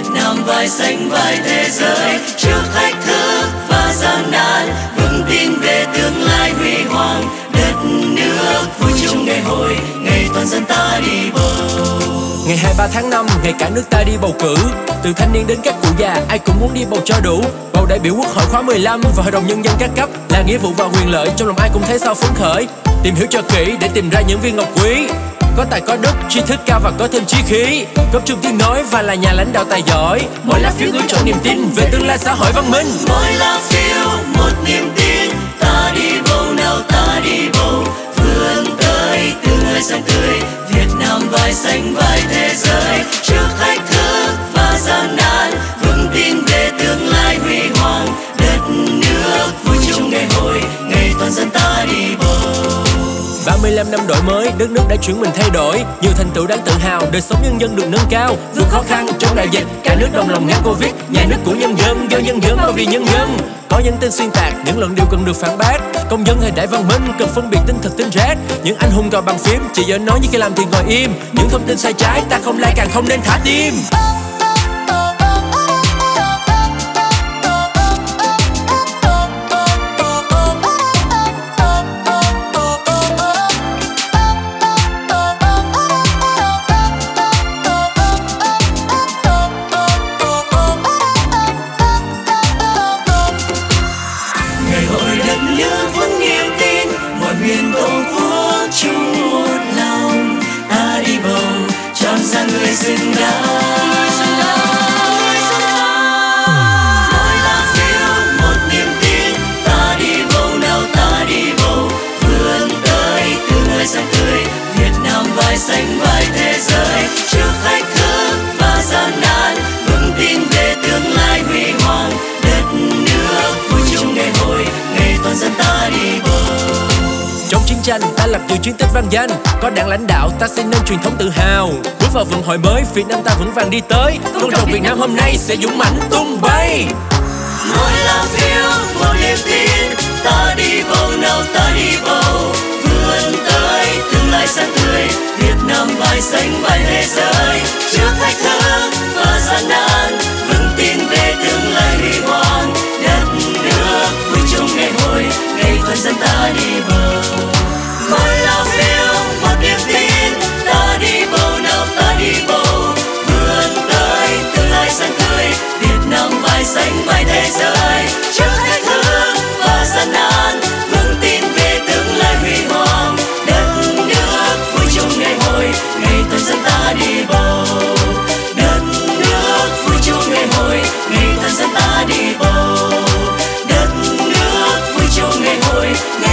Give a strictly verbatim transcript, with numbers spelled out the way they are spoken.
Việt Nam vai xanh vai thế giới. Trước thách thức và gian nan, vững tin về tương lai huy hoàng. Đất nước vui chung ngày hội, ngày toàn dân ta đi bầu. Ngày hai mươi ba tháng năm, ngày cả nước ta đi bầu cử. Từ thanh niên đến các cụ già, ai cũng muốn đi bầu cho đủ. Bầu đại biểu Quốc hội khóa mười lăm và Hội đồng Nhân dân các cấp là nghĩa vụ và quyền lợi, trong lòng ai cũng thấy sao phấn khởi. Tìm hiểu cho kỹ để tìm ra những viên ngọc quý, có tài có đức, tri thức cao và có thêm chí khí, góp chung tiếng nói và là nhà lãnh đạo tài giỏi. Mỗi lá phiếu gửi trọn niềm tin về tương lai xã hội văn minh. Mỗi lá phiếu một niềm tin, ta đi bầu nào ta đi bầu. Vươn tới tương lai xanh tươi, Việt Nam vai xanh vai thế giới. Trước thách thức và gian nan, vững tin về tương lai huy hoàng. Đất nước vui chung ngày hội, ngày toàn dân ta đi bầu. ba mươi lăm năm đổi mới, đất nước đã chuyển mình thay đổi. Nhiều thành tựu đáng tự hào, đời sống nhân dân được nâng cao. Vượt khó khăn trong đại dịch, cả nước đồng lòng ngăn Covid. Nhà nước của nhân dân, do nhân dân và vì nhân dân. Có những tin xuyên tạc, những luận điệu cần được phản bác. Công dân thời đại văn minh cần phân biệt tin thật tin rác. Những anh hùng cò bằng phím, chỉ giỏi nói như khi làm thì ngồi im. Những thông tin sai trái, ta không like càng không nên thả tim. Miền Tổ quốc chung một lòng, ta đi bầu chọn ra người xứng đáng. Mỗi lá phiếu một niềm tin, ta đi bầu nào ta đi bầu. Vươn tới tương lai xanh tươi, Việt Nam vai xanh vai thế giới. Trước thách thức và gian nan, vững tin về tương lai huy hoàng. Đất nước vui chung ngày hội, ngày toàn dân ta đi bầu. Trong chiến tranh, ta lập nhiều chiến tích vang danh. Có đảng lãnh đạo, ta xây nên truyền thống tự hào. Bước vào vận hội mới, Việt Nam ta vững vàng đi tới. Con rồng Việt Nam hôm nay sẽ dũng mãnh tung bay. Mỗi lá phiếu một niềm tin, ta đi bầu nào ta đi bầu. Vươn tới tương lai xanh tươi, Việt Nam vai xanh vai thế giới. Trước thách thức và gian nan, vững tin về tương lai huy hoàng. Đất nước vui chung ngày hội, ngày toàn dân ta đi bầu. Mỗi lá phiếu một niềm tin, ta đi bầu nào ta đi bầu. Vươn tới tương lai xanh tươi, Việt Nam vai xanh vai thế giới. Trước thách thức và gian nan, vững tin về tương lai huy hoàng. Đất nước vui chung ngày hội, ngày toàn dân ta đi bầu. Đất nước vui chung ngày hội, ngày toàn dân ta đi bầu. Đất nước vui chung ngày hội, ngày